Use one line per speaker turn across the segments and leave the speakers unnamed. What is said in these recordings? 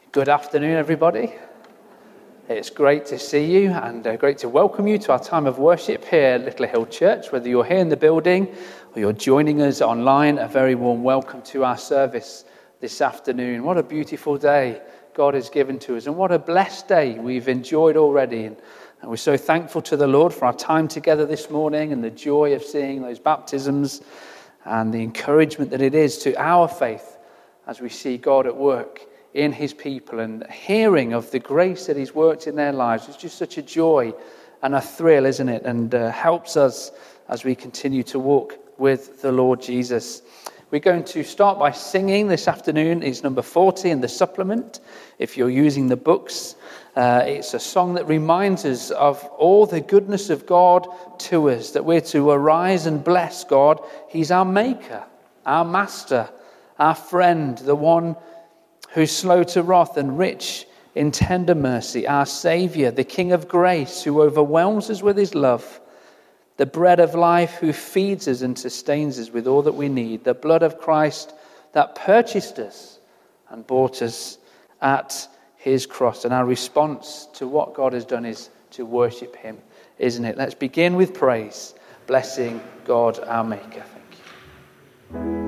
Good afternoon, everybody. It's great to see you and great to welcome you to our time of worship here at Little Hill Church. Whether you're here in the building or you're joining us online, a very warm welcome to our service this afternoon. What a beautiful day God has given to us, and what a blessed day we've enjoyed already. And we're so thankful to the Lord for our time together this morning and the joy of seeing those baptisms and the encouragement that it is to our faith as we see God at work in his people and hearing of the grace that he's worked in their lives. It's just such a joy and a thrill, isn't it? And helps us as we continue to walk with the Lord Jesus. We're going to start by singing this afternoon. It's number 40 in the supplement. If you're using the books, it's a song that reminds us of all the goodness of God to us, that we're to arise and bless God. He's our maker, our master, our friend, the one who's slow to wrath and rich in tender mercy, our Saviour, the King of grace, who overwhelms us with his love, the bread of life, who feeds us and sustains us with all that we need, the blood of Christ that purchased us and bought us at his cross. And our response to what God has done is to worship him, isn't it? Let's begin with praise, blessing God, our Maker. Thank you.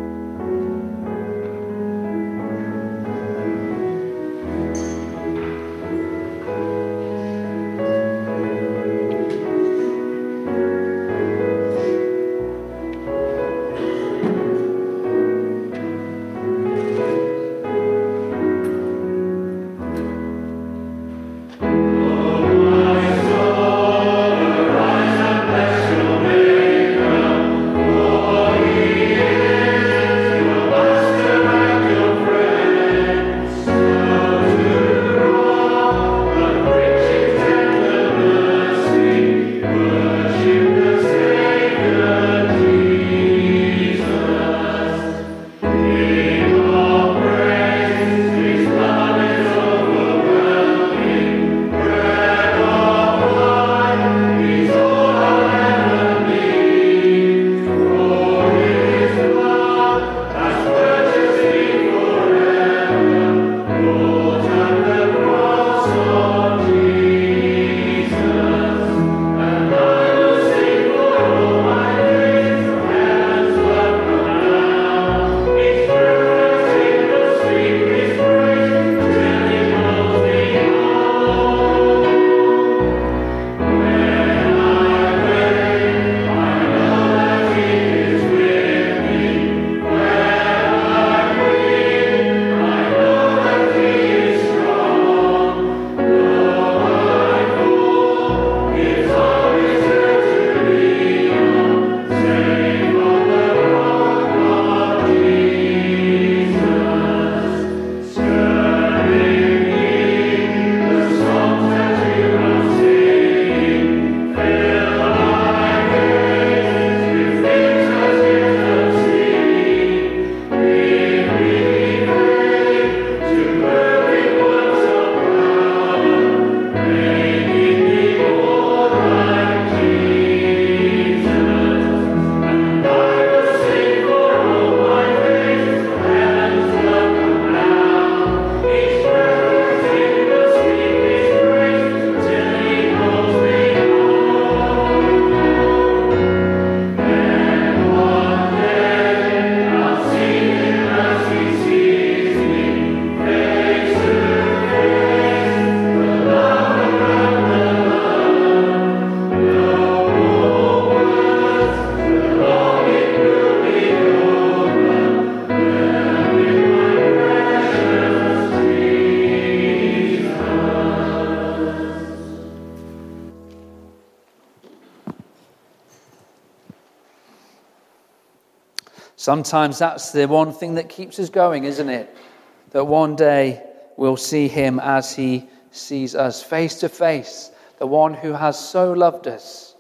Sometimes that's the one thing that keeps us going, isn't it? That one day we'll see him as he sees us face to face, the one who has so loved us,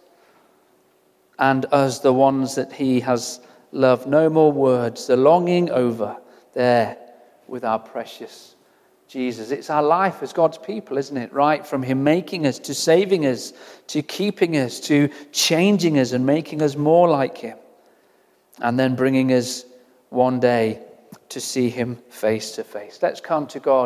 and us, the ones that he has loved. No more words, the longing over there with our precious Jesus. It's our life as God's people, isn't it? Right from him making us, to saving us, to keeping us, to changing us and making us more like him. And then bringing us one day to see him face to face. Let's come to God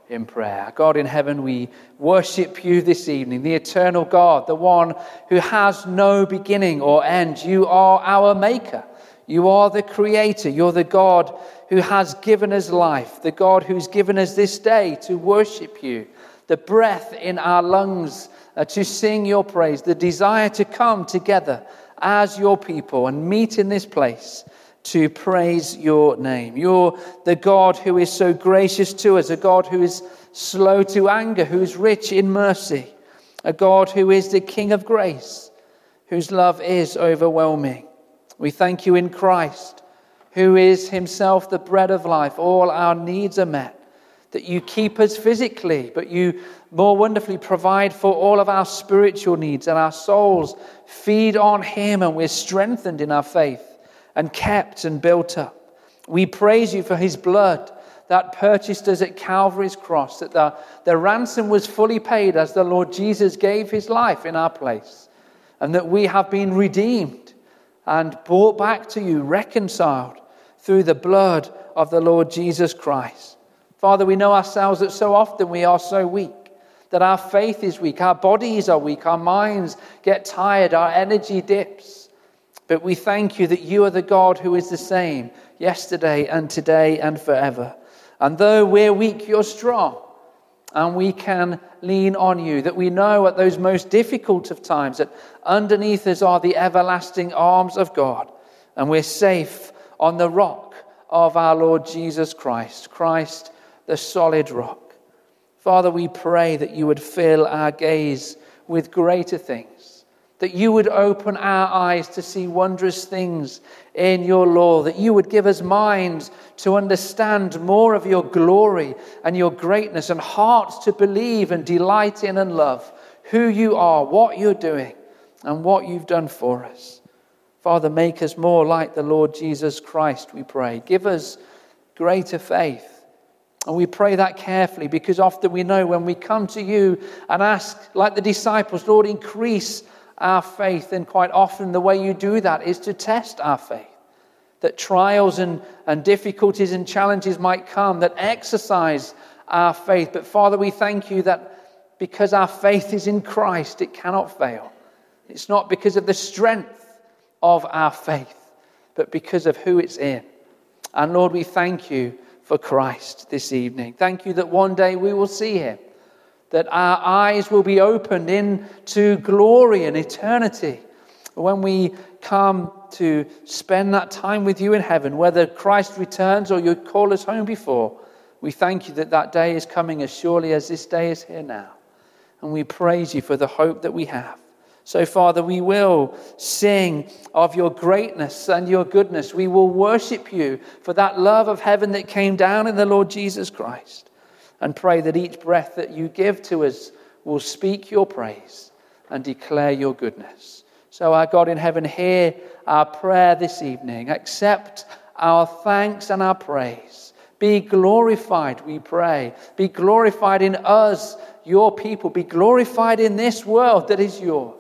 in prayer. God in heaven, we worship you this evening, the eternal God, the one who has no beginning or end. You are our maker. You are the creator. You're the God who has given us life, the God who's given us this day to worship you, the breath in our lungs to sing your praise, the desire to come together as your people and meet in this place to praise your name. You're the God who is so gracious to us, a God who is slow to anger, who is rich in mercy, a God who is the King of grace, whose love is overwhelming. We thank you in Christ, who is himself the bread of life. All our needs are met, that you keep us physically, but you more wonderfully provide for all of our spiritual needs, and our souls feed on him, and we're strengthened in our faith and kept and built up. We praise you for his blood that purchased us at Calvary's cross, that the ransom was fully paid as the Lord Jesus gave his life in our place, and that we have been redeemed and brought back to you, reconciled through the blood of the Lord Jesus Christ. Father, we know ourselves that so often we are so weak, that our faith is weak, our bodies are weak, our minds get tired, our energy dips. But we thank you that you are the God who is the same yesterday and today and forever. And though we're weak, you're strong, and we can lean on you, that we know at those most difficult of times that underneath us are the everlasting arms of God, and we're safe on the rock of our Lord Jesus Christ, Christ the solid rock. Father, we pray that you would fill our gaze with greater things, that you would open our eyes to see wondrous things in your law, that you would give us minds to understand more of your glory and your greatness, and hearts to believe and delight in and love who you are, what you're doing, and what you've done for us. Father, make us more like the Lord Jesus Christ, we pray. Give us greater faith. And we pray that carefully, because often we know when we come to you and ask, like the disciples, Lord, increase our faith, and quite often the way you do that is to test our faith. That trials and difficulties and challenges might come that exercise our faith. But Father, we thank you that because our faith is in Christ, it cannot fail. It's not because of the strength of our faith, but because of who it's in. And Lord, we thank you for Christ this evening. Thank you that one day we will see him, that our eyes will be opened into glory and eternity when we come to spend that time with you in heaven, whether Christ returns or you call us home before. We thank you that that day is coming as surely as this day is here now. And we praise you for the hope that we have. So, Father, we will sing of your greatness and your goodness. We will worship you for that love of heaven that came down in the Lord Jesus Christ, and pray that each breath that you give to us will speak your praise and declare your goodness. So, our God in heaven, hear our prayer this evening. Accept our thanks and our praise. Be glorified, we pray. Be glorified in us, your people. Be glorified in this world that is yours.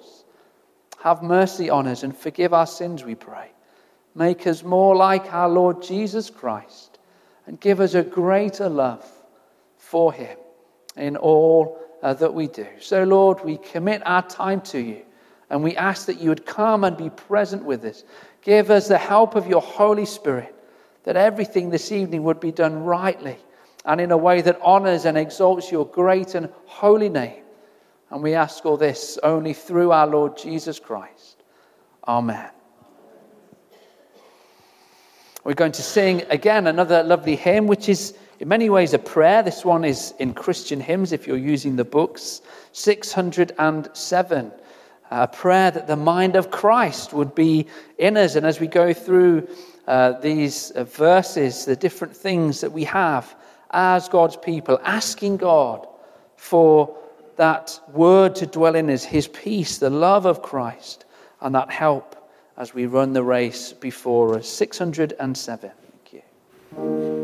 Have mercy on us and forgive our sins, we pray. Make us more like our Lord Jesus Christ, and give us a greater love for him in all that we do. So, Lord, we commit our time to you, and we ask that you would come and be present with us. Give us the help of your Holy Spirit, that everything this evening would be done rightly and in a way that honors and exalts your great and holy name. And we ask all this only through our Lord Jesus Christ. Amen. We're going to sing again another lovely hymn, which is in many ways a prayer. This one is in Christian Hymns, if you're using the books. 607. A prayer that the mind of Christ would be in us. And as we go through these verses, the different things that we have as God's people, asking God for that word to dwell in us, his peace, the love of Christ, and that help as we run the race before us. 607. Thank you.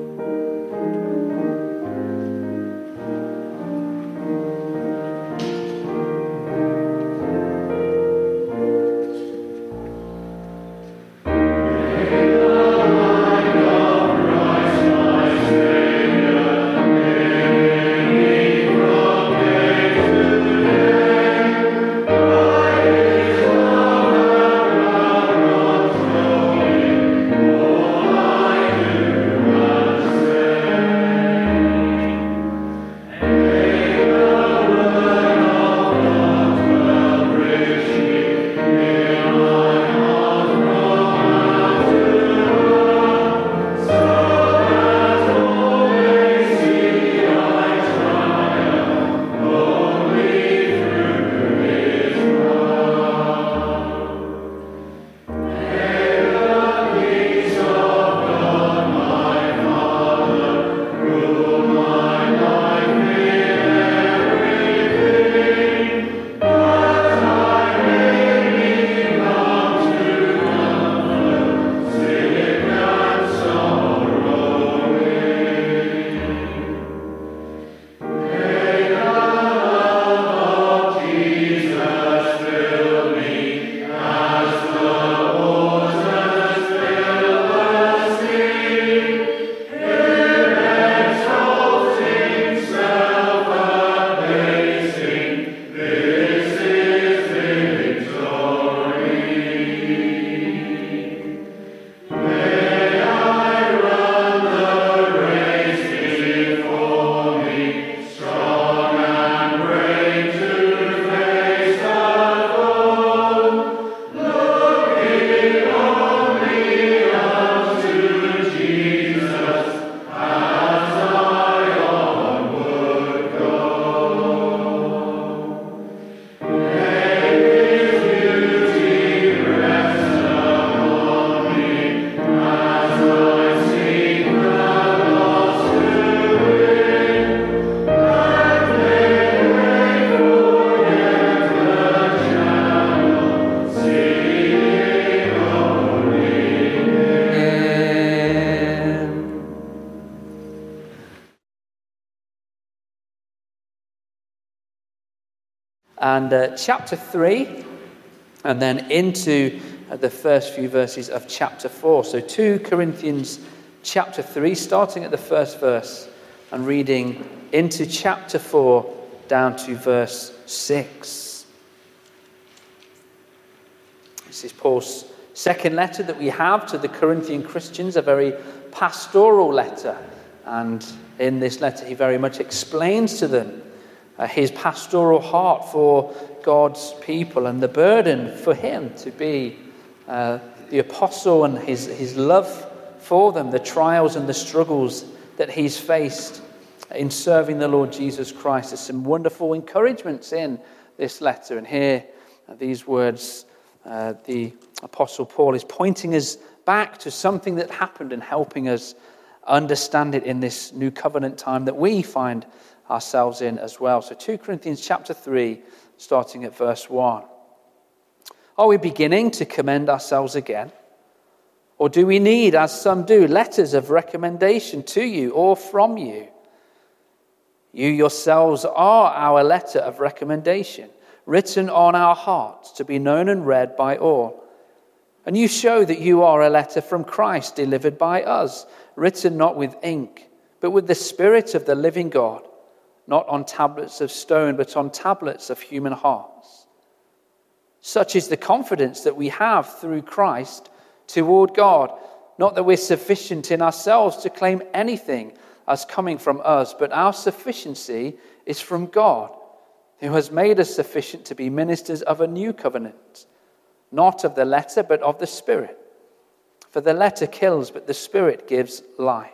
and chapter 3, and then into the first few verses of chapter 4. So 2 Corinthians chapter 3, starting at the first verse and reading into chapter 4 down to verse 6. This is Paul's second letter that we have to the Corinthian Christians, a very pastoral letter. And in this letter, he very much explains to them his pastoral heart for God's people and the burden for him to be the apostle, and his love for them, the trials and the struggles that he's faced in serving the Lord Jesus Christ. There's some wonderful encouragements in this letter. And here, these words, the Apostle Paul is pointing us back to something that happened and helping us understand it in this new covenant time that we find ourselves in as well. So 2 Corinthians chapter 3, starting at verse 1. Are we beginning to commend ourselves again? Or do we need, as some do, letters of recommendation to you or from you? You yourselves are our letter of recommendation, written on our hearts to be known and read by all. And you show that you are a letter from Christ, delivered by us, written not with ink, but with the Spirit of the living God, not on tablets of stone, but on tablets of human hearts. Such is the confidence that we have through Christ toward God, not that we're sufficient in ourselves to claim anything as coming from us, but our sufficiency is from God, who has made us sufficient to be ministers of a new covenant, not of the letter, but of the Spirit. For the letter kills, but the Spirit gives life.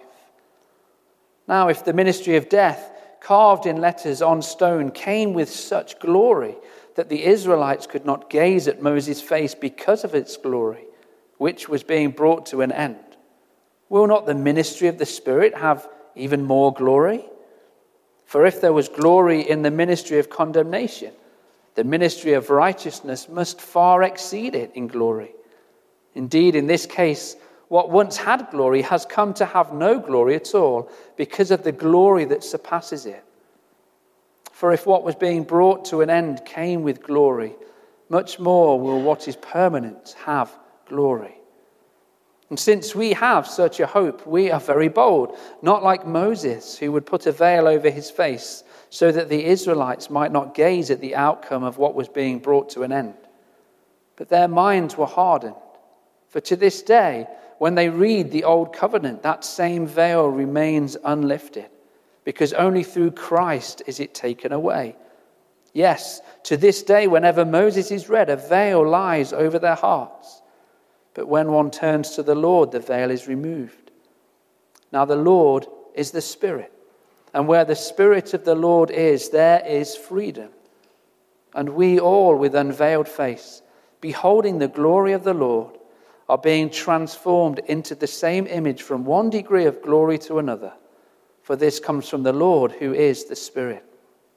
Now, if the ministry of death, carved in letters on stone, came with such glory that the Israelites could not gaze at Moses' face because of its glory, which was being brought to an end, will not the ministry of the Spirit have even more glory? For if there was glory in the ministry of condemnation, the ministry of righteousness must far exceed it in glory. Indeed, in this case, what once had glory has come to have no glory at all because of the glory that surpasses it. For if what was being brought to an end came with glory, much more will what is permanent have glory. And since we have such a hope, we are very bold, not like Moses, who would put a veil over his face so that the Israelites might not gaze at the outcome of what was being brought to an end. But their minds were hardened. For to this day, when they read the Old Covenant, that same veil remains unlifted, because only through Christ is it taken away. Yes, to this day, whenever Moses is read, a veil lies over their hearts. But when one turns to the Lord, the veil is removed. Now the Lord is the Spirit, and where the Spirit of the Lord is, there is freedom. And we all, with unveiled face, beholding the glory of the Lord, are being transformed into the same image from one degree of glory to another. For this comes from the Lord, who is the Spirit.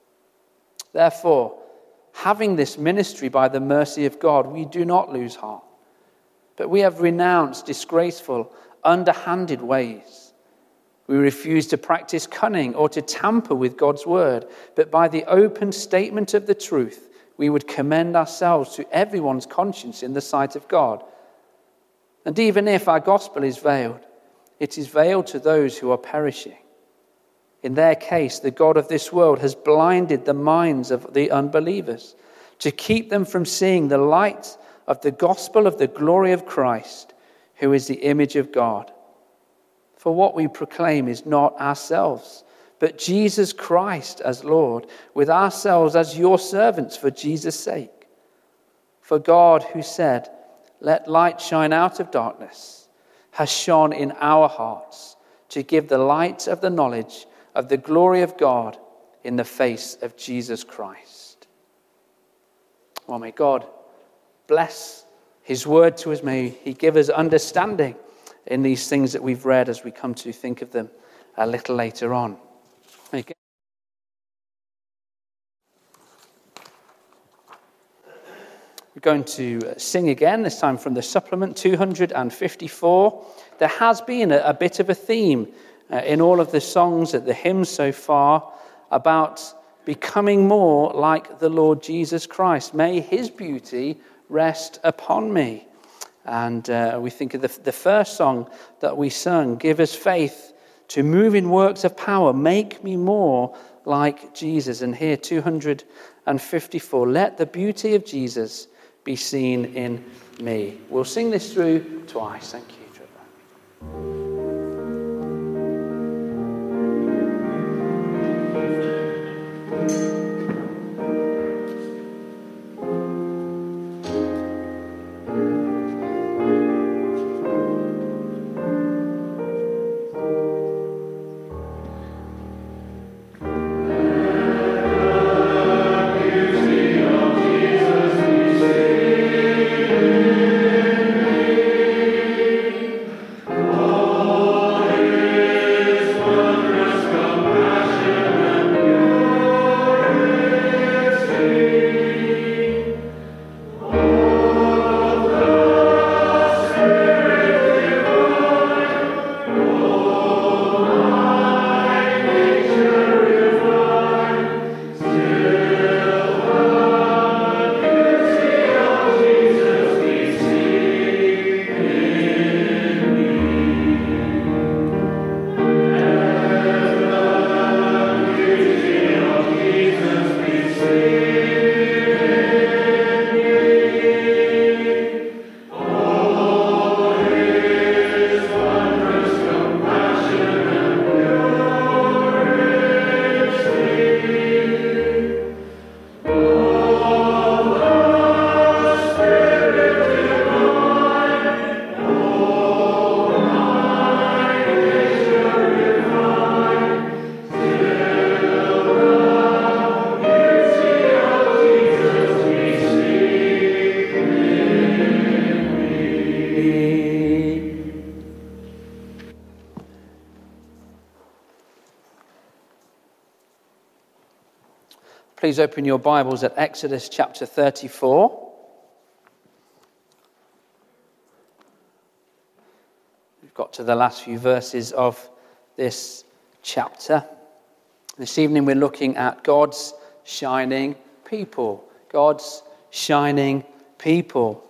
Therefore, having this ministry by the mercy of God, we do not lose heart. But we have renounced disgraceful, underhanded ways. We refuse to practice cunning or to tamper with God's word, but by the open statement of the truth, we would commend ourselves to everyone's conscience in the sight of God. And even if our gospel is veiled, it is veiled to those who are perishing. In their case, the God of this world has blinded the minds of the unbelievers to keep them from seeing the light of the gospel of the glory of Christ, who is the image of God. For what we proclaim is not ourselves, but Jesus Christ as Lord, with ourselves as your servants for Jesus' sake. For God, who said, "Let light shine out of darkness," has shone in our hearts to give the light of the knowledge of the glory of God in the face of Jesus Christ. Well, may God bless his word to us. May he give us understanding in these things that we've read as we come to think of them a little later on. Okay. We're going to sing again, this time from the supplement 254. There has been a bit of a theme in all of the songs at the hymns so far about becoming more like the Lord Jesus Christ. May his beauty rest upon me. And we think of the first song that we sung, give us faith to move in works of power, make me more like Jesus. And here, 254, let the beauty of Jesus be seen in me. We'll sing this through twice. Thank you, Trevor. Please open your Bibles at Exodus chapter 34. We've got to the last few verses of this chapter. This evening we're looking at God's shining people. God's shining people.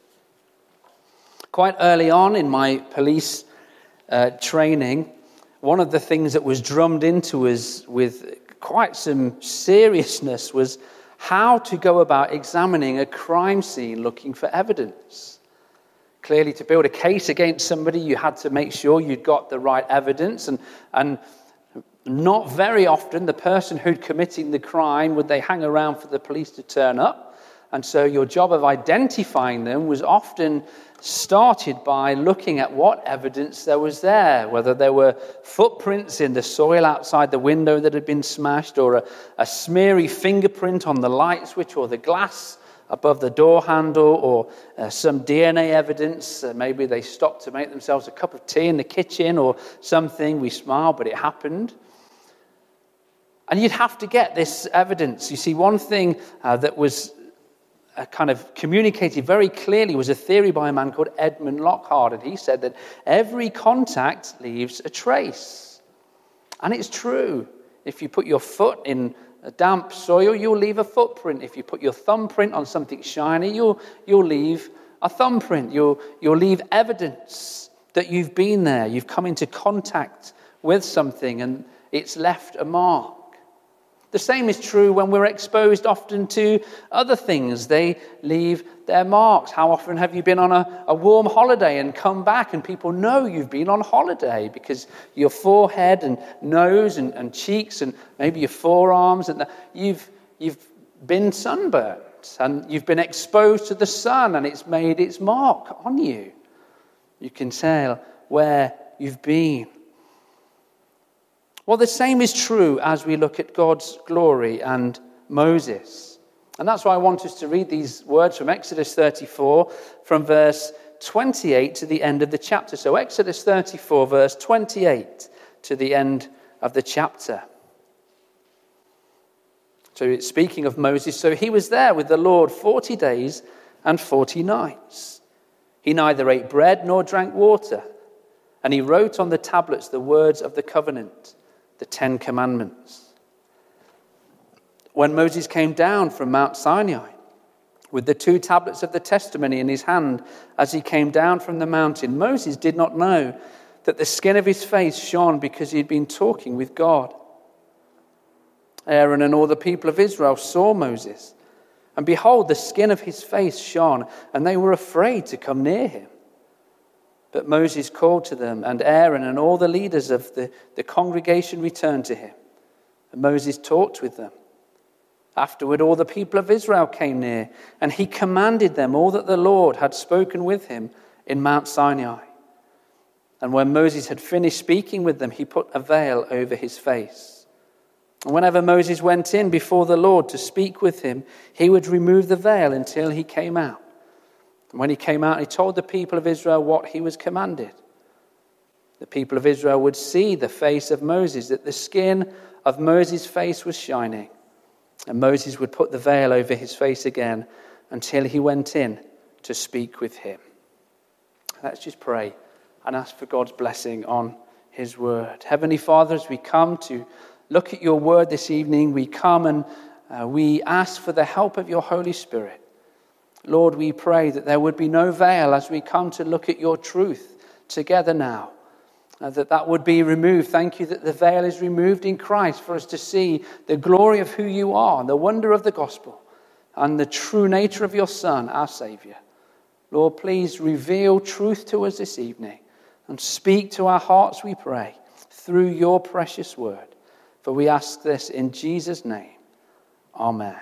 Quite early on in my police training, one of the things that was drummed into us with quite some seriousness was how to go about examining a crime scene looking for evidence. Clearly, to build a case against somebody, you had to make sure you'd got the right evidence, and not very often the person who'd committed the crime would they hang around for the police to turn up. And so your job of identifying them was often started by looking at what evidence there was there, whether there were footprints in the soil outside the window that had been smashed, or a smeary fingerprint on the light switch or the glass above the door handle, or some DNA evidence. Maybe they stopped to make themselves a cup of tea in the kitchen or something. We smile, but it happened. And you'd have to get this evidence. You see, one thing that was kind of communicated very clearly was a theory by a man called Edmund Lockhart, and he said that every contact leaves a trace. And it's true. If you put your foot in a damp soil, you'll leave a footprint. If you put your thumbprint on something shiny, you'll leave a thumbprint. You'll leave evidence that you've been there. You've come into contact with something, and it's left a mark. The same is true when we're exposed often to other things. They leave their marks. How often have you been on a warm holiday and come back and people know you've been on holiday because your forehead and nose and cheeks and maybe your forearms, and you've been sunburnt and you've been exposed to the sun and it's made its mark on you. You can tell where you've been. Well, the same is true as we look at God's glory and Moses. And that's why I want us to read these words from Exodus 34 from verse 28 to the end of the chapter. So Exodus 34, verse 28 to the end of the chapter. So it's speaking of Moses. So he was there with the Lord 40 days and 40 nights. He neither ate bread nor drank water. And he wrote on the tablets the words of the covenant, the 10 Commandments. when Moses came down from Mount Sinai with the 2 tablets of the testimony in his hand as he came down from the mountain, Moses did not know that the skin of his face shone because he had been talking with God. Aaron and all the people of Israel saw Moses, and behold, the skin of his face shone, and they were afraid to come near him. But Moses called to them, and Aaron and all the leaders of the congregation returned to him. And Moses talked with them. Afterward, all the people of Israel came near, and he commanded them all that the Lord had spoken with him in Mount Sinai. And when Moses had finished speaking with them, he put a veil over his face. And whenever Moses went in before the Lord to speak with him, he would remove the veil until he came out. And when he came out, he told the people of Israel what he was commanded. The people of Israel would see the face of Moses, that the skin of Moses' face was shining. And Moses would put the veil over his face again until he went in to speak with him. Let's just pray and ask for God's blessing on his word. Heavenly Father, as we come to look at your word this evening, we come and we ask for the help of your Holy Spirit. Lord, we pray that there would be no veil as we come to look at your truth together now. That would be removed. Thank you that the veil is removed in Christ for us to see the glory of who you are, and the wonder of the gospel, and the true nature of your Son, our Saviour. Lord, please reveal truth to us this evening and speak to our hearts, we pray, through your precious word. For we ask this in Jesus' name. Amen.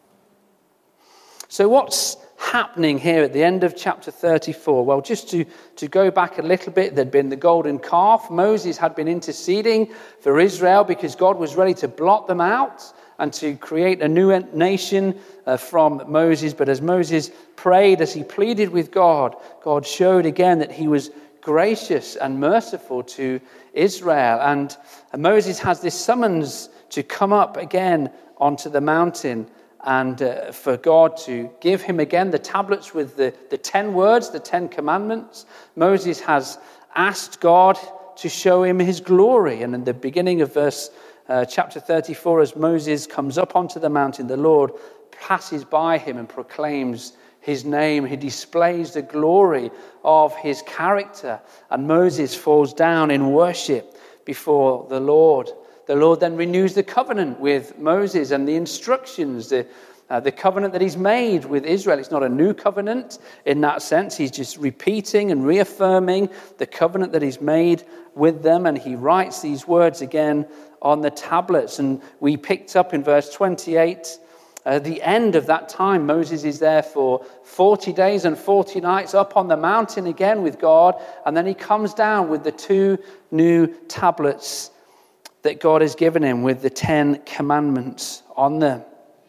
So what's happening here at the end of chapter 34? Well, just to go back a little bit, there'd been the golden calf. Moses had been interceding for Israel because God was ready to blot them out and to create a new nation from Moses. But as Moses prayed, as he pleaded with God, God showed again that he was gracious and merciful to Israel. And Moses has this summons to come up again onto the mountain and for God to give him again the tablets with the 10 words, the 10 commandments. Moses has asked God to show him his glory. And in the beginning of chapter 34, as Moses comes up onto the mountain, the Lord passes by him and proclaims his name. He displays the glory of his character. And Moses falls down in worship before the Lord. The Lord then renews the covenant with Moses and the instructions, the covenant that he's made with Israel. It's not a new covenant in that sense. He's just repeating and reaffirming the covenant that he's made with them. And he writes these words again on the tablets. And we picked up in verse 28, at the end of that time, Moses is there for 40 days and 40 nights up on the mountain again with God. And then he comes down with the 2 new tablets that God has given him with the 10 commandments on them.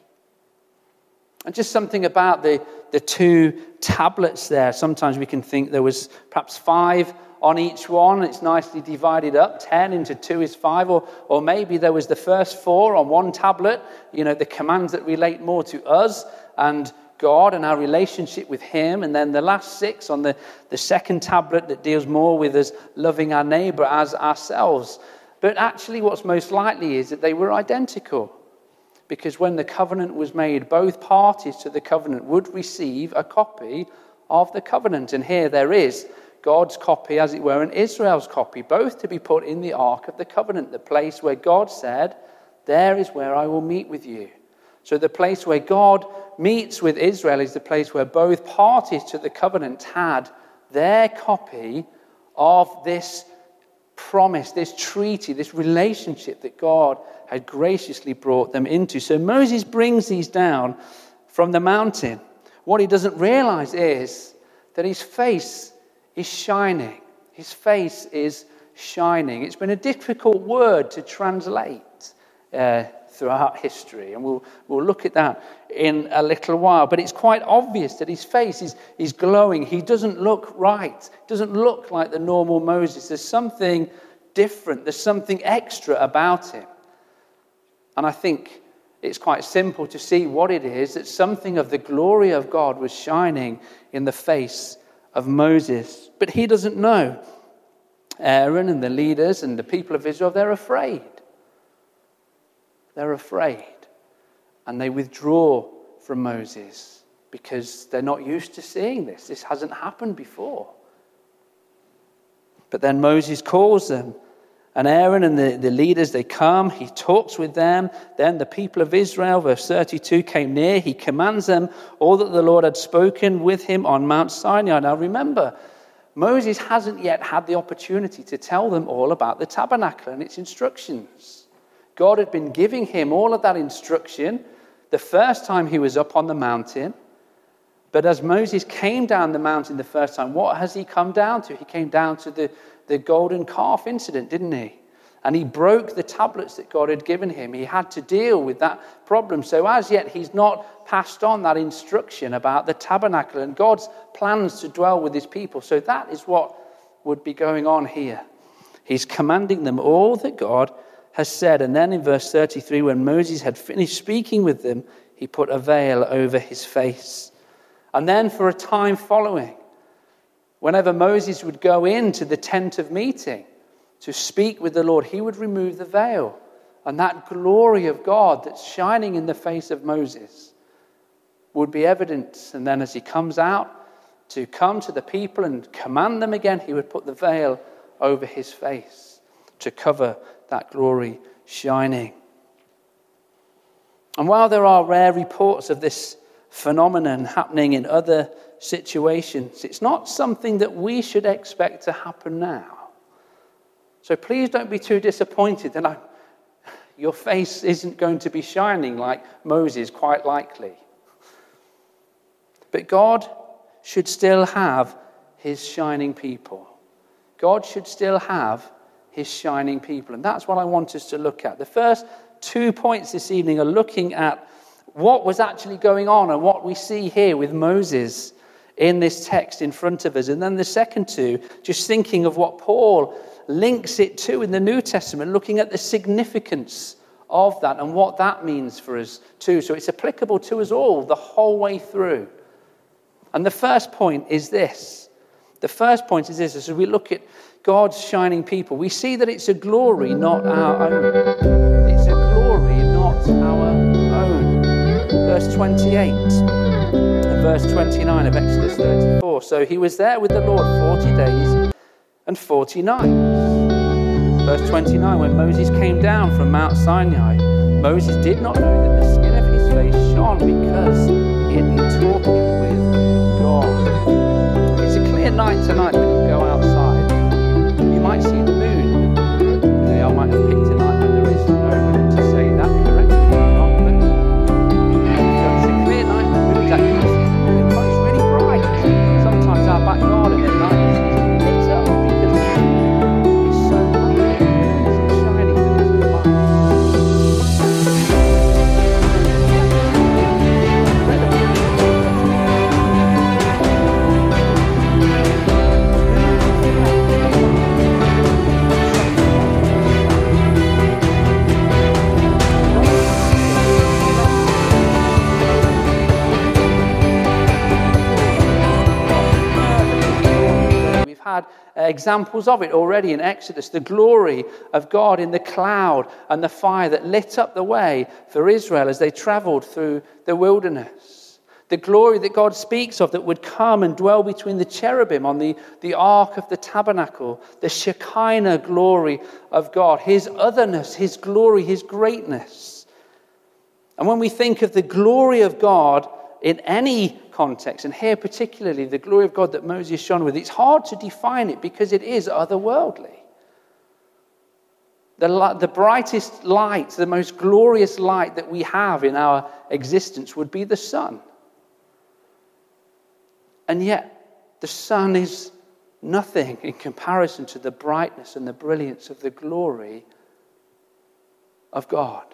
And just something about the 2 tablets there. Sometimes we can think there was perhaps 5 on each one. It's nicely divided up. 10 into 2 is 5. Or maybe there was the first 4 on one tablet. You know, the commands that relate more to us and God and our relationship with him. And then the last 6 on the second tablet that deals more with us loving our neighbor as ourselves. But actually what's most likely is that they were identical. Because when the covenant was made, both parties to the covenant would receive a copy of the covenant. And here there is God's copy, as it were, and Israel's copy, both to be put in the Ark of the Covenant, the place where God said, there is where I will meet with you. So the place where God meets with Israel is the place where both parties to the covenant had their copy of this promise, this treaty, this relationship that God had graciously brought them into. So Moses brings these down from the mountain. What he doesn't realize is that his face is shining. His face is shining. It's been a difficult word to translate throughout history, and we'll look at that in a little while. But it's quite obvious that his face is glowing. He doesn't look right. He doesn't look like the normal Moses. There's something different. There's something extra about him. And I think it's quite simple to see what it is, that something of the glory of God was shining in the face of Moses. But he doesn't know. Aaron and the leaders and the people of Israel, they're afraid. They're afraid. And they withdraw from Moses because they're not used to seeing this. This hasn't happened before. But then Moses calls them, and Aaron and the leaders, they come. He talks with them. Then the people of Israel, verse 32, came near. He commands them all that the Lord had spoken with him on Mount Sinai. Now remember, Moses hasn't yet had the opportunity to tell them all about the tabernacle and its instructions. God had been giving him all of that instruction the first time he was up on the mountain. But as Moses came down the mountain the first time, what has he come down to? He came down to the golden calf incident, didn't he? And he broke the tablets that God had given him. He had to deal with that problem. So as yet, he's not passed on that instruction about the tabernacle and God's plans to dwell with his people. So that is what would be going on here. He's commanding them all that God has said. And then in verse 33, when Moses had finished speaking with them, he put a veil over his face. And then for a time following, whenever Moses would go into the tent of meeting to speak with the Lord, he would remove the veil. And that glory of God that's shining in the face of Moses would be evident. And then as he comes out to come to the people and command them again, he would put the veil over his face to cover that glory shining. And while there are rare reports of this phenomenon happening in other situations, it's not something that we should expect to happen now. So please don't be too disappointed that your face isn't going to be shining like Moses, quite likely. But God should still have his shining people. God should still have his shining people. And that's what I want us to look at. The first 2 points this evening are looking at what was actually going on and what we see here with Moses in this text in front of us. And then the second two, just thinking of what Paul links it to in the New Testament, looking at the significance of that and what that means for us too. So it's applicable to us all the whole way through. And the first point is this. As we look at God's shining people, we see that it's a glory, not our own. It's a glory, not our own. Verse 28 and verse 29 of Exodus 34. So he was there with the Lord 40 days and 40 nights. Verse 29, when Moses came down from Mount Sinai, Moses did not know that the skin of his face shone because he had been talking with God. It's a clear night tonight when you go outside. You might see the moon. Okay, I might have picked a night when there is no moon to say that correctly. Sometimes our back garden at night is lit up because it's so bright, it's shining with its light. Had examples of it already in Exodus, the glory of God in the cloud and the fire that lit up the way for Israel as they traveled through the wilderness. The glory that God speaks of that would come and dwell between the cherubim on the ark of the tabernacle, the Shekinah glory of God, his otherness, his glory, his greatness. And when we think of the glory of God in any context, and here particularly the glory of God that Moses shone with, it's hard to define it because it is otherworldly. The brightest light, the most glorious light that we have in our existence would be the sun. And yet the sun is nothing in comparison to the brightness and the brilliance of the glory of God.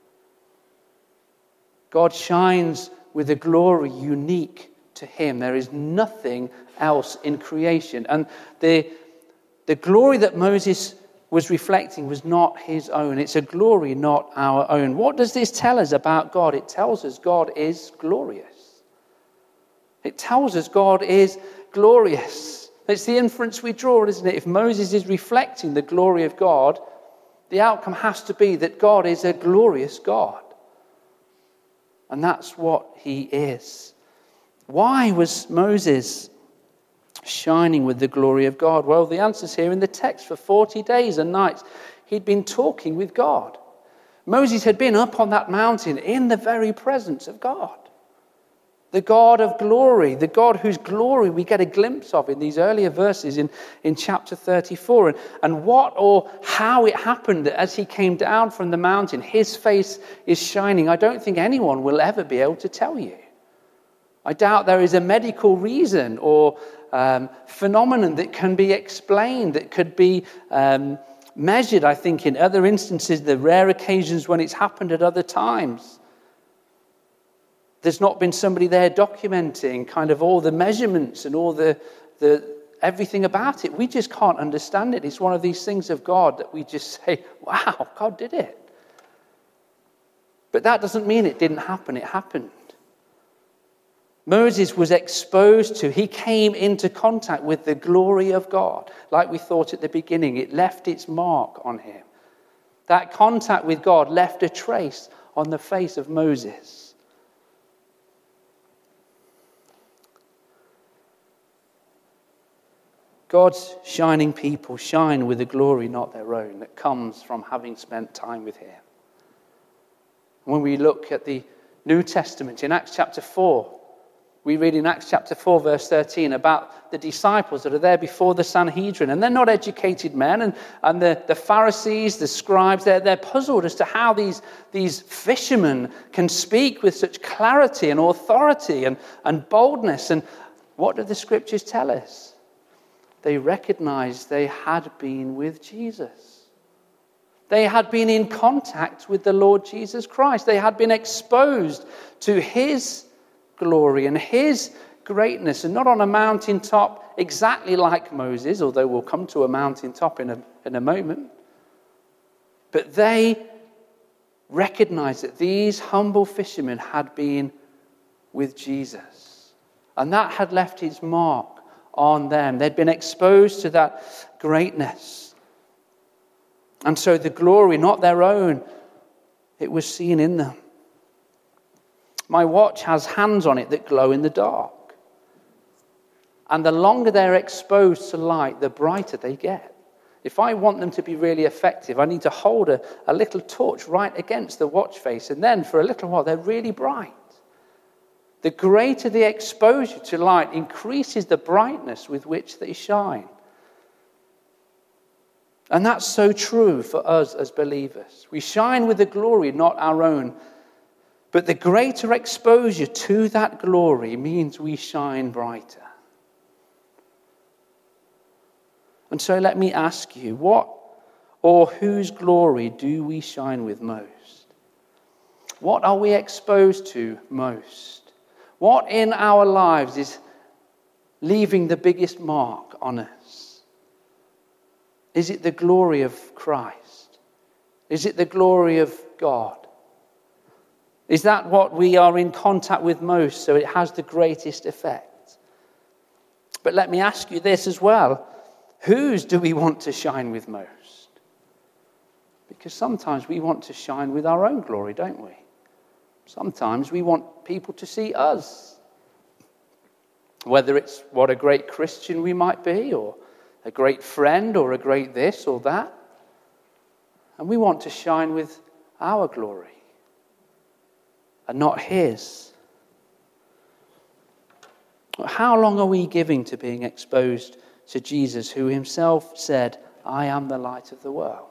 God shines with a glory unique to him. There is nothing else in creation. And the glory that Moses was reflecting was not his own. It's a glory not our own. What does this tell us about God? It tells us God is glorious. It tells us God is glorious. It's the inference we draw, isn't it? If Moses is reflecting the glory of God, the outcome has to be that God is a glorious God. And that's what he is. Why was Moses shining with the glory of God? Well, the answer's here in the text. For 40 days and nights, he'd been talking with God. Moses had been up on that mountain in the very presence of God. The God of glory, the God whose glory we get a glimpse of in these earlier verses in chapter 34. And what or how it happened that as he came down from the mountain, his face is shining, I don't think anyone will ever be able to tell you. I doubt there is a medical reason or phenomenon that can be explained, that could be measured, I think, in other instances, the rare occasions when it's happened at other times. There's not been somebody there documenting kind of all the measurements and all the everything about it. We just can't understand it. It's one of these things of God that we just say, wow, God did it. But that doesn't mean it didn't happen. It happened. Moses was exposed to, he came into contact with the glory of God. Like we thought at the beginning, it left its mark on him. That contact with God left a trace on the face of Moses. God's shining people shine with a glory not their own that comes from having spent time with him. When we look at the New Testament in Acts chapter 4, we read in Acts chapter 4 verse 13 about the disciples that are there before the Sanhedrin, and they're not educated men, and the Pharisees, the scribes, they're puzzled as to how these fishermen can speak with such clarity and authority and boldness. And what do the scriptures tell us? They recognized they had been with Jesus. They had been in contact with the Lord Jesus Christ. They had been exposed to his glory and his greatness, and not on a mountaintop exactly like Moses, although we'll come to a mountaintop in a moment. But they recognized that these humble fishermen had been with Jesus, and that had left its mark on them. They'd been exposed to that greatness. And so the glory, not their own, it was seen in them. My watch has hands on it that glow in the dark. And the longer they're exposed to light, the brighter they get. If I want them to be really effective, I need to hold a little torch right against the watch face, and then for a little while they're really bright. The greater the exposure to light increases the brightness with which they shine. And that's so true for us as believers. We shine with the glory, not our own. But the greater exposure to that glory means we shine brighter. And so let me ask you, what or whose glory do we shine with most? What are we exposed to most? What in our lives is leaving the biggest mark on us? Is it the glory of Christ? Is it the glory of God? Is that what we are in contact with most, so it has the greatest effect? But let me ask you this as well. Whose do we want to shine with most? Because sometimes we want to shine with our own glory, don't we? Sometimes we want people to see us. Whether it's what a great Christian we might be, or a great friend, or a great this or that. And we want to shine with our glory and not his. How long are we giving to being exposed to Jesus, who himself said, I am the light of the world?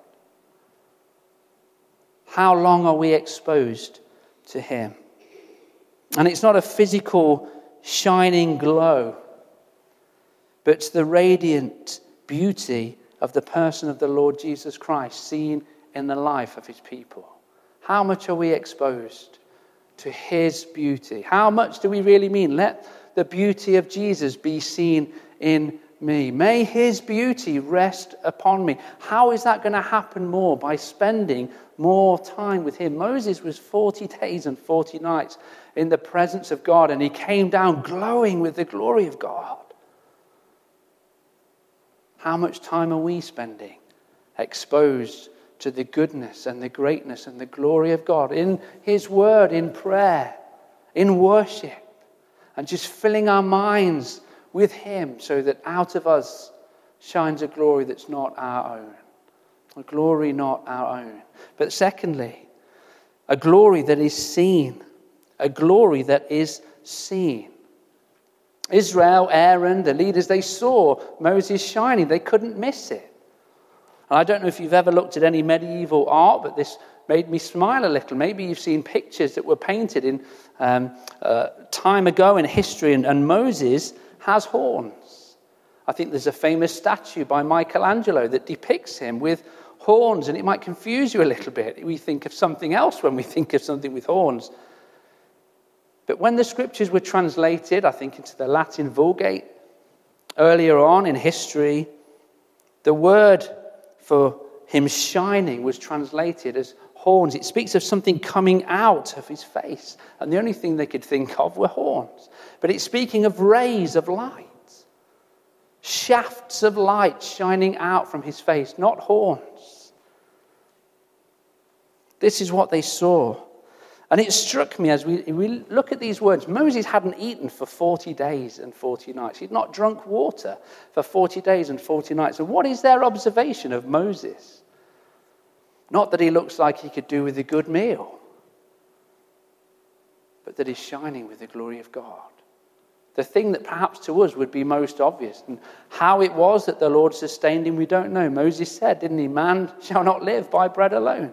How long are we exposed to him? And it's not a physical shining glow, but it's the radiant beauty of the person of the Lord Jesus Christ seen in the life of his people. How much are we exposed to his beauty? How much do we really mean? Let the beauty of Jesus be seen in me. May his beauty rest upon me. How is that going to happen more? By spending more time with him. Moses was 40 days and 40 nights in the presence of God, and he came down glowing with the glory of God. How much time are we spending exposed to the goodness and the greatness and the glory of God in his word, in prayer, in worship and just filling our minds with him so that out of us shines a glory that's not our own. A glory not our own. But secondly, a glory that is seen. A glory that is seen. Israel, Aaron, the leaders, they saw Moses shining. They couldn't miss it. And I don't know if you've ever looked at any medieval art, but this made me smile a little. Maybe you've seen pictures that were painted in time ago in history, and Moses has horns. I think there's a famous statue by Michelangelo that depicts him with horns, and it might confuse you a little bit. We think of something else when we think of something with horns. But when the scriptures were translated, I think into the Latin Vulgate, earlier on in history, the word for him shining was translated as horns. It speaks of something coming out of his face. And the only thing they could think of were horns. But it's speaking of rays of light. Shafts of light shining out from his face, not horns. This is what they saw. And it struck me as we look at these words. Moses hadn't eaten for 40 days and 40 nights. He'd not drunk water for 40 days and 40 nights. And what is their observation of Moses? Not that he looks like he could do with a good meal, but that he's shining with the glory of God. The thing that perhaps to us would be most obvious. And how it was that the Lord sustained him, we don't know. Moses said, didn't he? Man shall not live by bread alone.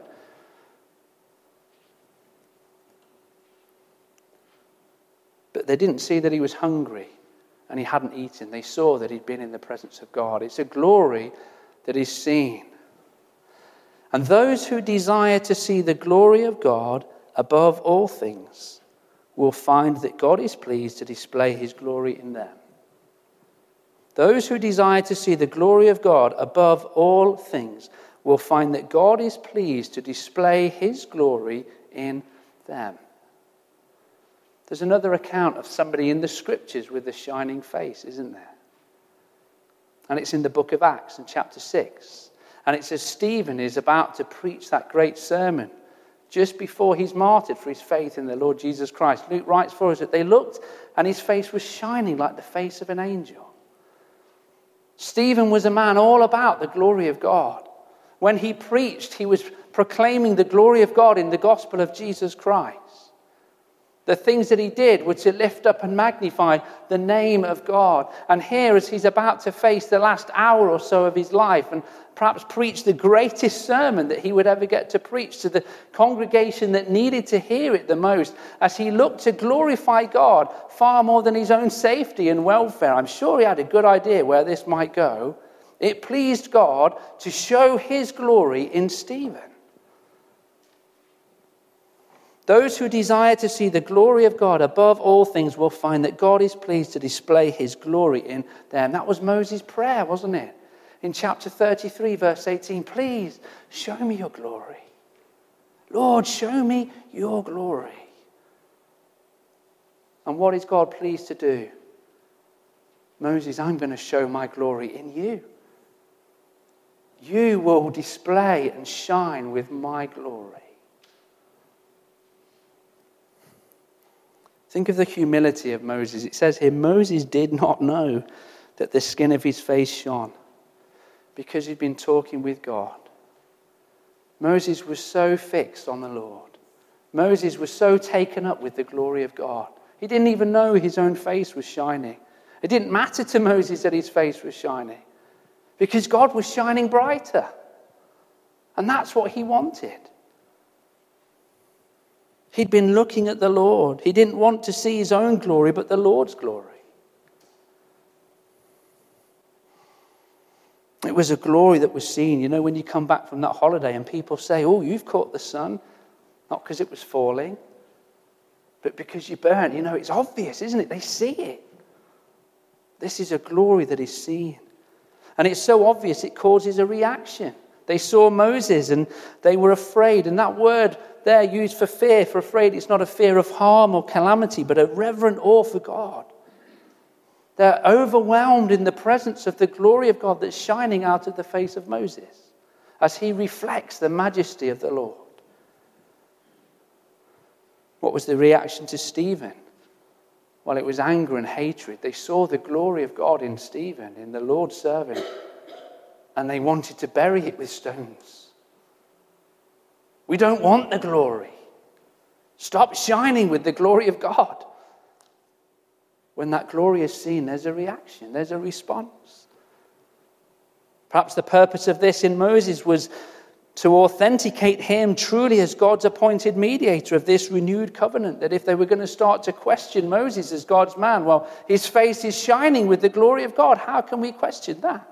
But they didn't see that he was hungry and he hadn't eaten. They saw that he'd been in the presence of God. It's a glory that is seen. And those who desire to see the glory of God above all things will find that God is pleased to display his glory in them. Those who desire to see the glory of God above all things will find that God is pleased to display his glory in them. There's another account of somebody in the scriptures with a shining face, isn't there? And it's in the book of Acts in chapter 6. And it says Stephen is about to preach that great sermon just before he's martyred for his faith in the Lord Jesus Christ. Luke writes for us that they looked and his face was shining like the face of an angel. Stephen was a man all about the glory of God. When he preached, he was proclaiming the glory of God in the gospel of Jesus Christ. The things that he did were to lift up and magnify the name of God. And here, as he's about to face the last hour or so of his life and perhaps preach the greatest sermon that he would ever get to preach to the congregation that needed to hear it the most, as he looked to glorify God far more than his own safety and welfare. I'm sure he had a good idea where this might go. It pleased God to show his glory in Stephen. Those who desire to see the glory of God above all things will find that God is pleased to display his glory in them. That was Moses' prayer, wasn't it? In chapter 33, verse 18, please show me your glory. Lord, show me your glory. And what is God pleased to do? Moses, I'm going to show my glory in you. You will display and shine with my glory. Think of the humility of Moses. It says here, Moses did not know that the skin of his face shone because he'd been talking with God. Moses was so fixed on the Lord. Moses was so taken up with the glory of God. He didn't even know his own face was shining. It didn't matter to Moses that his face was shining because God was shining brighter. And that's what he wanted. He'd been looking at the Lord. He didn't want to see his own glory, but the Lord's glory. It was a glory that was seen. You know, when you come back from that holiday and people say, oh, you've caught the sun. Not because it was falling, but because you burnt. You know, it's obvious, isn't it? They see it. This is a glory that is seen. And it's so obvious it causes a reaction. They saw Moses and they were afraid. And that word there used for fear, for afraid, it's not a fear of harm or calamity, but a reverent awe for God. They're overwhelmed in the presence of the glory of God that's shining out of the face of Moses as he reflects the majesty of the Lord. What was the reaction to Stephen? Well, it was anger and hatred. They saw the glory of God in Stephen, in the Lord's servant, and they wanted to bury it with stones. We don't want the glory. Stop shining with the glory of God. When that glory is seen, there's a reaction, there's a response. Perhaps the purpose of this in Moses was to authenticate him truly as God's appointed mediator of this renewed covenant, that if they were going to start to question Moses as God's man, well, his face is shining with the glory of God. How can we question that?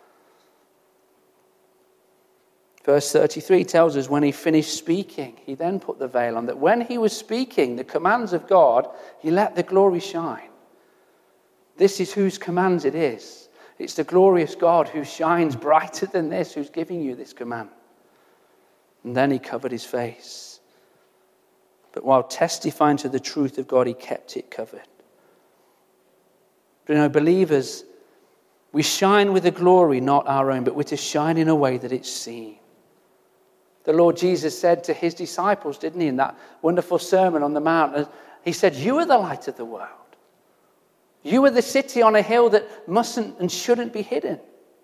Verse 33 tells us when he finished speaking, he then put the veil on, that when he was speaking the commands of God, he let the glory shine. This is whose commands it is. It's the glorious God who shines brighter than this, who's giving you this command. And then he covered his face. But while testifying to the truth of God, he kept it covered. But believers, we shine with a glory not our own, but we're to shine in a way that it's seen. The Lord Jesus said to his disciples, didn't he, in that wonderful Sermon on the Mount, he said, you are the light of the world. You are the city on a hill that mustn't and shouldn't be hidden.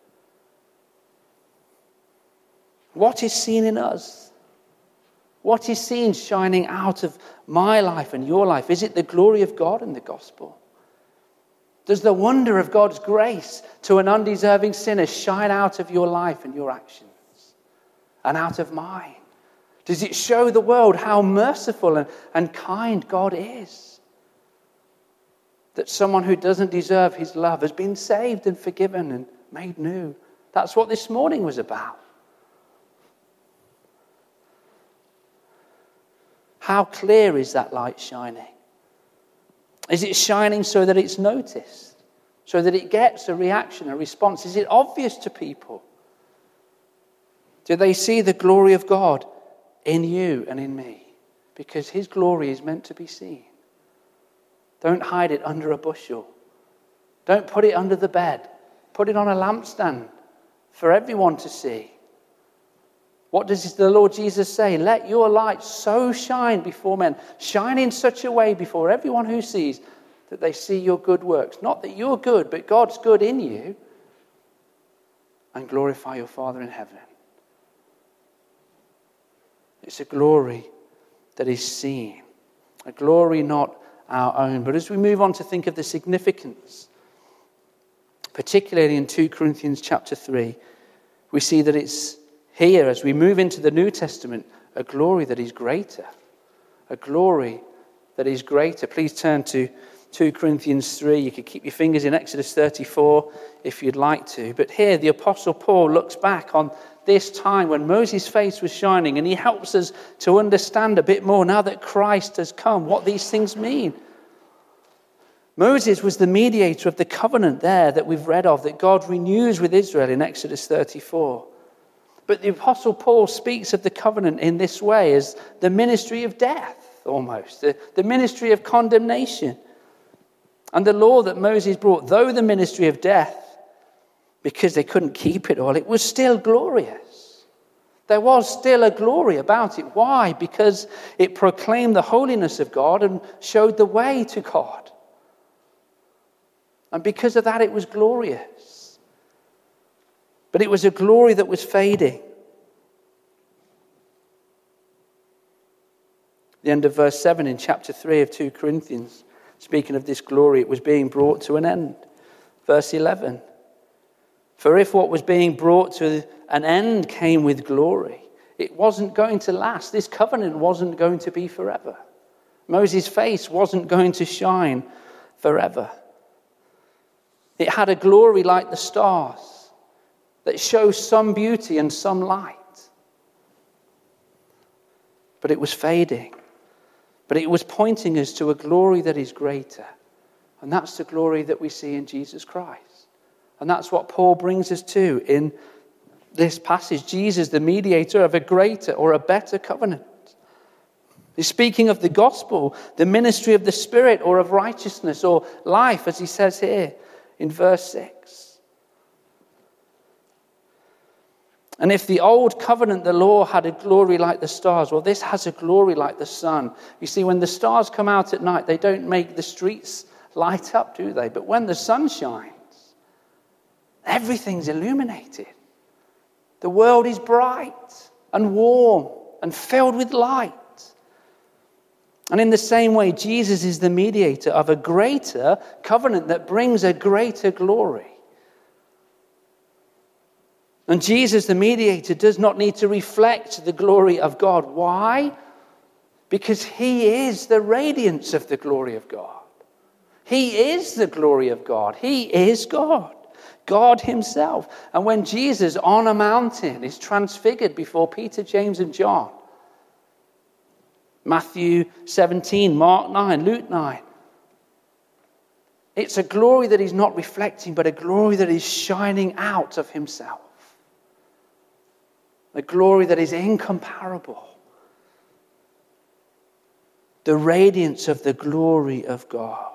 What is seen in us? What is seen shining out of my life and your life? Is it the glory of God and the gospel? Does the wonder of God's grace to an undeserving sinner shine out of your life and your actions and out of mine? Does it show the world how merciful and kind God is? That someone who doesn't deserve his love has been saved and forgiven and made new. That's what this morning was about. How clear is that light shining? Is it shining so that it's noticed? So that it gets a reaction, a response? Is it obvious to people? Do they see the glory of God in you and in me? Because his glory is meant to be seen. Don't hide it under a bushel. Don't put it under the bed. Put it on a lampstand for everyone to see. What does the Lord Jesus say? Let your light so shine before men. Shine in such a way before everyone who sees that they see your good works. Not that you're good, but God's good in you. And glorify your Father in heaven. It's a glory that is seen. A glory not our own. But as we move on to think of the significance, particularly in 2 Corinthians chapter 3, we see that it's here, as we move into the New Testament, a glory that is greater. A glory that is greater. Please turn to 2 Corinthians 3. You could keep your fingers in Exodus 34 if you'd like to. But here the Apostle Paul looks back on this time when Moses' face was shining, and he helps us to understand a bit more now that Christ has come, what these things mean. Moses was the mediator of the covenant there that we've read of, that God renews with Israel in Exodus 34. But the Apostle Paul speaks of the covenant in this way as the ministry of death, almost, the ministry of condemnation. And the law that Moses brought, though the ministry of death, because they couldn't keep it all, it was still glorious. There was still a glory about it. Why? Because it proclaimed the holiness of God and showed the way to God. And because of that, it was glorious. But it was a glory that was fading. The end of verse 7 in chapter 3 of 2 Corinthians, speaking of this glory, it was being brought to an end. Verse 11. For if what was being brought to an end came with glory, it wasn't going to last. This covenant wasn't going to be forever. Moses' face wasn't going to shine forever. It had a glory like the stars that shows some beauty and some light. But it was fading. But it was pointing us to a glory that is greater. And that's the glory that we see in Jesus Christ. And that's what Paul brings us to in this passage. Jesus, the mediator of a greater or a better covenant. He's speaking of the gospel, the ministry of the Spirit or of righteousness or life, as he says here in verse 6. And if the old covenant, the law, had a glory like the stars, well, this has a glory like the sun. You see, when the stars come out at night, they don't make the streets light up, do they? But when the sun shines, everything's illuminated. The world is bright and warm and filled with light. And in the same way, Jesus is the mediator of a greater covenant that brings a greater glory. And Jesus, the mediator, does not need to reflect the glory of God. Why? Because he is the radiance of the glory of God. He is the glory of God. He is God. God himself. And when Jesus on a mountain is transfigured before Peter, James, and John, Matthew 17, Mark 9, Luke 9, it's a glory that he's not reflecting, but a glory that is shining out of himself. A glory that is incomparable. The radiance of the glory of God.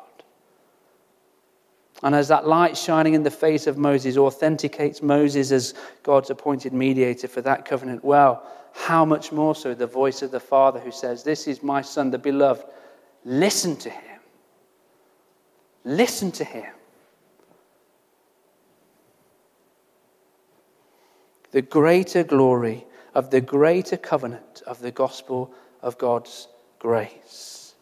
And as that light shining in the face of Moses authenticates Moses as God's appointed mediator for that covenant, well, how much more so the voice of the Father who says, "This is my Son, the beloved. Listen to him. Listen to him." The greater glory of the greater covenant of the gospel of God's grace.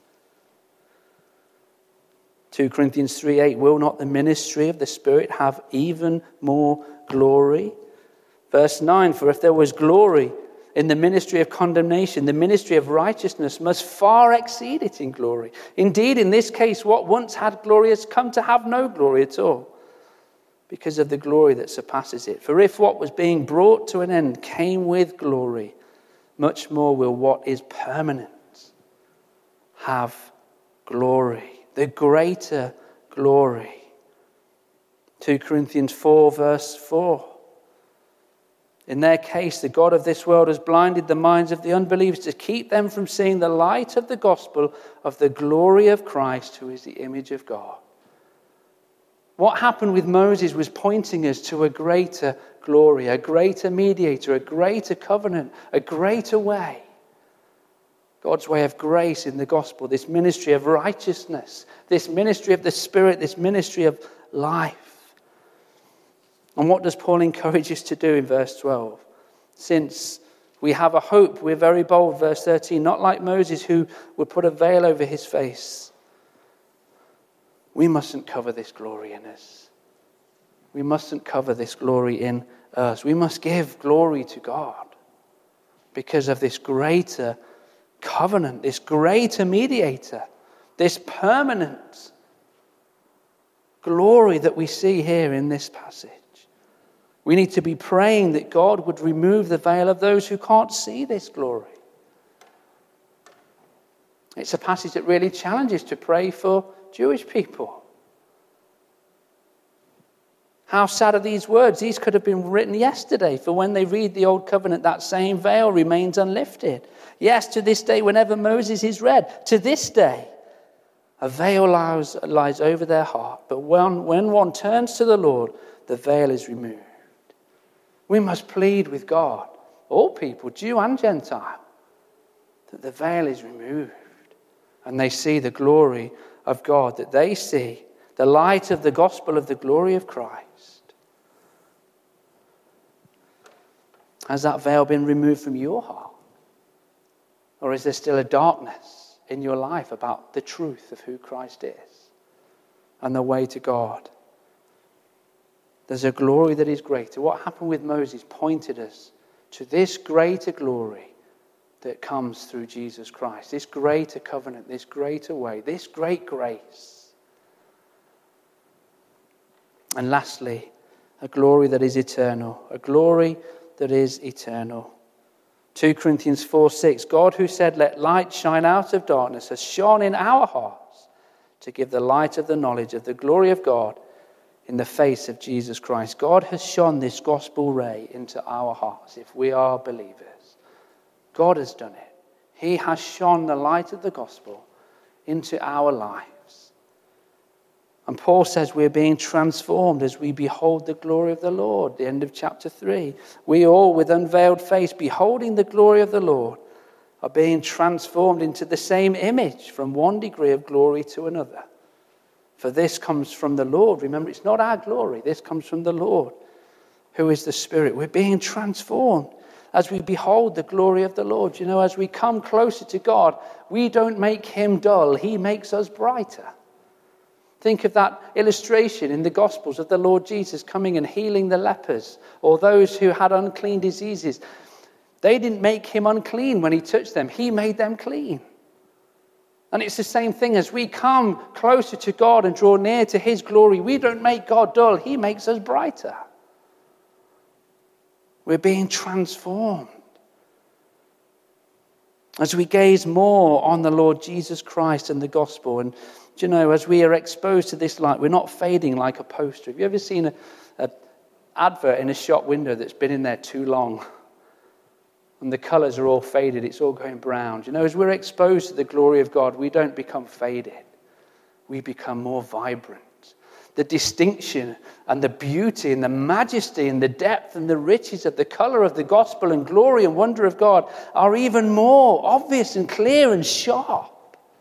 2 Corinthians 3:8, will not the ministry of the Spirit have even more glory? Verse 9, for if there was glory in the ministry of condemnation, the ministry of righteousness must far exceed it in glory. Indeed, in this case, what once had glory has come to have no glory at all, because of the glory that surpasses it. For if what was being brought to an end came with glory, much more will what is permanent have glory. The greater glory. 2 Corinthians 4, verse 4. In their case, the God of this world has blinded the minds of the unbelievers to keep them from seeing the light of the gospel of the glory of Christ, who is the image of God. What happened with Moses was pointing us to a greater glory, a greater mediator, a greater covenant, a greater way. God's way of grace in the gospel, this ministry of righteousness, this ministry of the Spirit, this ministry of life. And what does Paul encourage us to do in verse 12? Since we have a hope, we're very bold, verse 13, not like Moses who would put a veil over his face. We mustn't cover this glory in us. We mustn't cover this glory in us. We must give glory to God because of this greater covenant, this greater mediator, this permanent glory that we see here in this passage. We need to be praying that God would remove the veil of those who can't see this glory. It's a passage that really challenges to pray for Jewish people. How sad are these words? These could have been written yesterday, for when they read the Old Covenant, that same veil remains unlifted. Yes, to this day, whenever Moses is read, to this day, a veil lies over their heart. But when one turns to the Lord, the veil is removed. We must plead with God, all people, Jew and Gentile, that the veil is removed and they see the glory of God, that they see the light of the gospel of the glory of Christ. Has that veil been removed from your heart? Or is there still a darkness in your life about the truth of who Christ is and the way to God? There's a glory that is greater. What happened with Moses pointed us to this greater glory that comes through Jesus Christ. This greater covenant, this greater way, this great grace. And lastly, a glory that is eternal. A glory that is eternal. 2 Corinthians 4:6, God who said, let light shine out of darkness, has shone in our hearts to give the light of the knowledge of the glory of God in the face of Jesus Christ. God has shone this gospel ray into our hearts if we are believers. God has done it. He has shone the light of the gospel into our lives. And Paul says we're being transformed as we behold the glory of the Lord. The end of chapter 3. We all, with unveiled face, beholding the glory of the Lord, are being transformed into the same image from one degree of glory to another. For this comes from the Lord. Remember, it's not our glory. This comes from the Lord, who is the Spirit. We're being transformed as we behold the glory of the Lord. You know, as we come closer to God, we don't make him dull. He makes us brighter. Think of that illustration in the Gospels of the Lord Jesus coming and healing the lepers or those who had unclean diseases. They didn't make him unclean when he touched them. He made them clean. And it's the same thing as we come closer to God and draw near to his glory. We don't make God dull. He makes us brighter. We're being transformed as we gaze more on the Lord Jesus Christ and the gospel. And you know, as we are exposed to this light, we're not fading like a poster. Have you ever seen an advert in a shop window that's been in there too long? And the colours are all faded. It's all going brown. You know, as we're exposed to the glory of God, we don't become faded. We become more vibrant. The distinction and the beauty and the majesty and the depth and the riches of the colour of the gospel and glory and wonder of God are even more obvious and clear and sharp.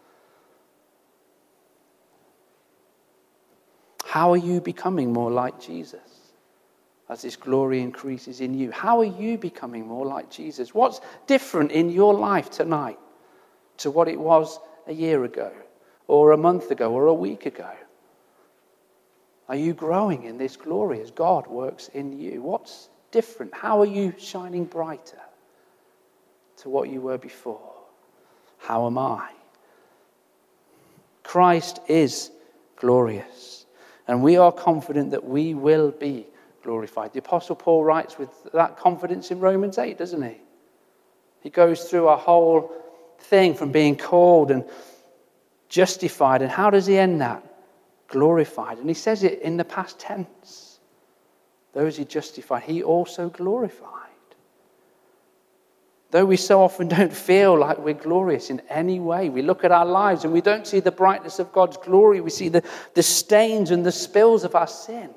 How are you becoming more like Jesus as this glory increases in you? How are you becoming more like Jesus? What's different in your life tonight to what it was a year ago or a month ago or a week ago? Are you growing in this glory as God works in you? What's different? How are you shining brighter to what you were before? How am I? Christ is glorious. And we are confident that we will be glorified. The Apostle Paul writes with that confidence in Romans 8, doesn't he? He goes through a whole thing from being called and justified. And how does he end that? Glorified. And he says it in the past tense. Those he justified, he also glorified. Though we so often don't feel like we're glorious in any way, we look at our lives and we don't see the brightness of God's glory. We see the stains and the spills of our sin.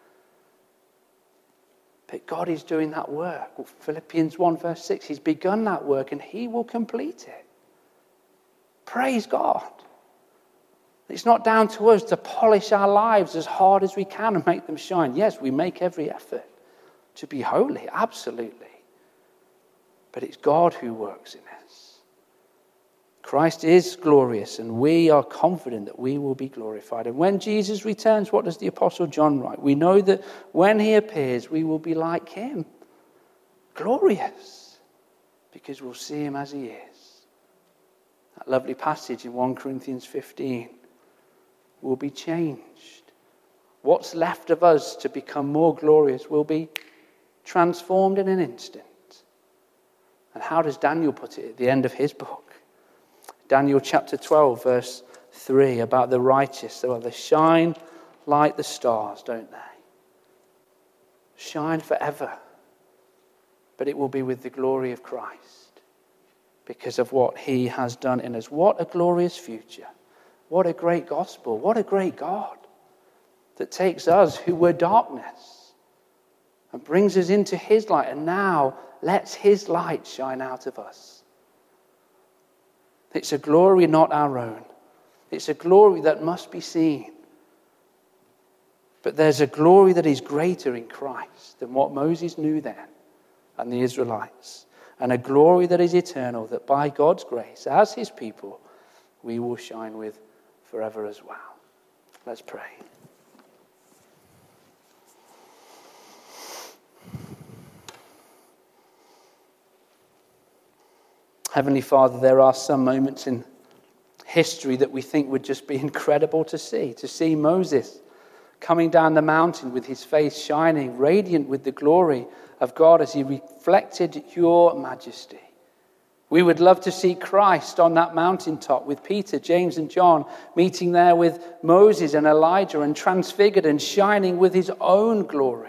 But God is doing that work. Philippians 1 verse 6, he's begun that work and he will complete it. Praise God. It's not down to us to polish our lives as hard as we can and make them shine. Yes, we make every effort to be holy, absolutely. But it's God who works in us. Christ is glorious, and we are confident that we will be glorified. And when Jesus returns, what does the Apostle John write? We know that when he appears, we will be like him. Glorious. Because we'll see him as he is. That lovely passage in 1 Corinthians 15 will be changed. What's left of us to become more glorious will be transformed in an instant. And how does Daniel put it at the end of his book? Daniel chapter 12, verse 3, about the righteous. So they shine like the stars, don't they? Shine forever. But it will be with the glory of Christ because of what he has done in us. What a glorious future. What a great gospel. What a great God that takes us who were darkness and brings us into his light, and now lets his light shine out of us. It's a glory not our own. It's a glory that must be seen. But there's a glory that is greater in Christ than what Moses knew then and the Israelites. And a glory that is eternal, that by God's grace, as his people, we will shine with forever as well. Let's pray. Heavenly Father, there are some moments in history that we think would just be incredible to see Moses coming down the mountain with his face shining, radiant with the glory of God as he reflected your majesty. We would love to see Christ on that mountaintop with Peter, James, and John, meeting there with Moses and Elijah and transfigured and shining with his own glory.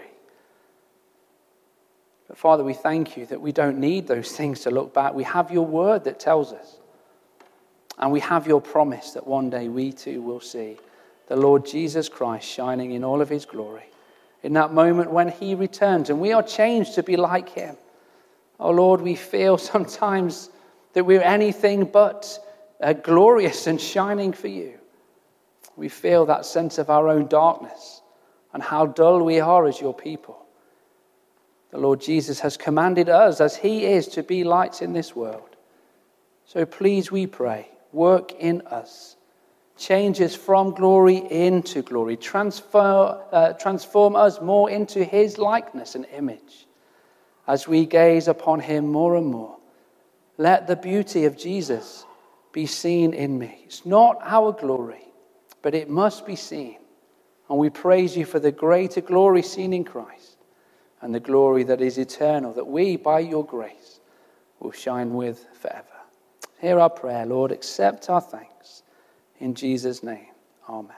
But Father, we thank you that we don't need those things to look back. We have your word that tells us. And we have your promise that one day we too will see the Lord Jesus Christ shining in all of his glory. In that moment when he returns and we are changed to be like him. Oh Lord, we feel sometimes that we're anything but glorious and shining for you. We feel that sense of our own darkness and how dull we are as your people. The Lord Jesus has commanded us, as he is, to be lights in this world. So please, we pray, work in us. Change us from glory into glory. Transform us more into his likeness and image. As we gaze upon him more and more, let the beauty of Jesus be seen in me. It's not our glory, but it must be seen. And we praise you for the greater glory seen in Christ and the glory that is eternal, that we, by your grace, will shine with forever. Hear our prayer, Lord. Accept our thanks. In Jesus' name, amen.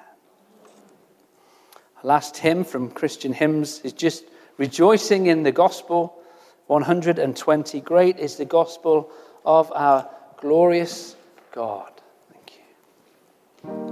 Our last hymn from Christian Hymns is just rejoicing in the gospel. 120, great is the gospel of our glorious God. Thank you.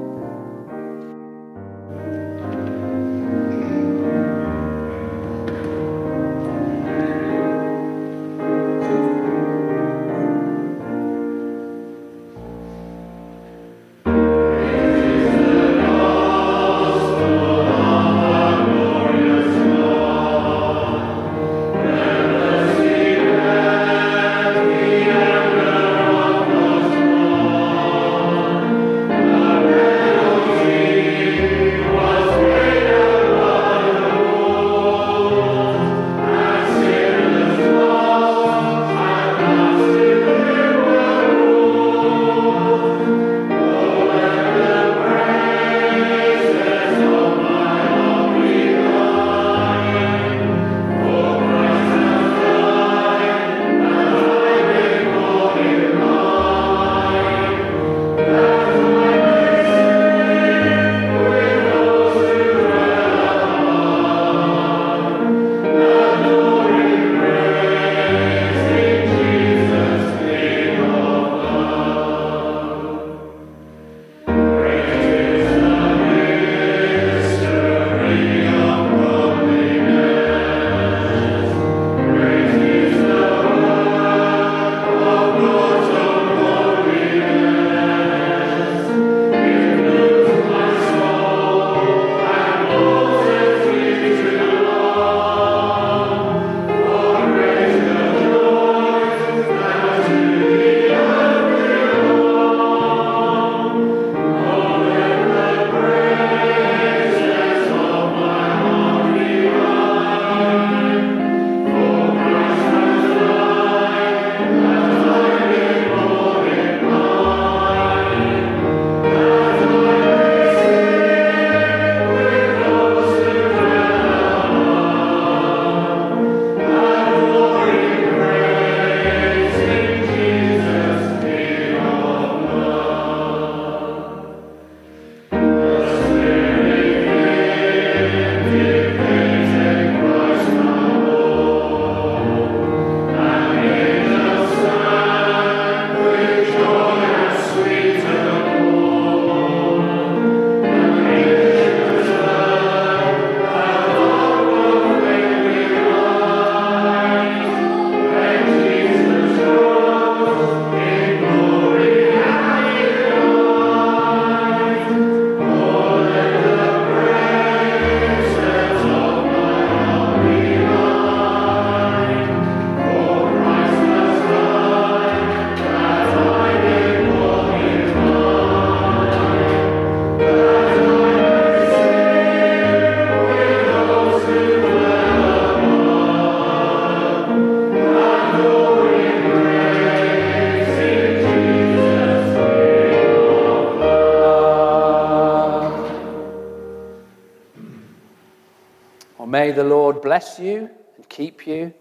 May the Lord bless you and keep you.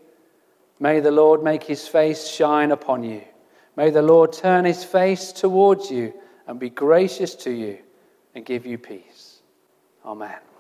May the Lord make his face shine upon you. May the Lord turn his face towards you and be gracious to you and give you peace. Amen.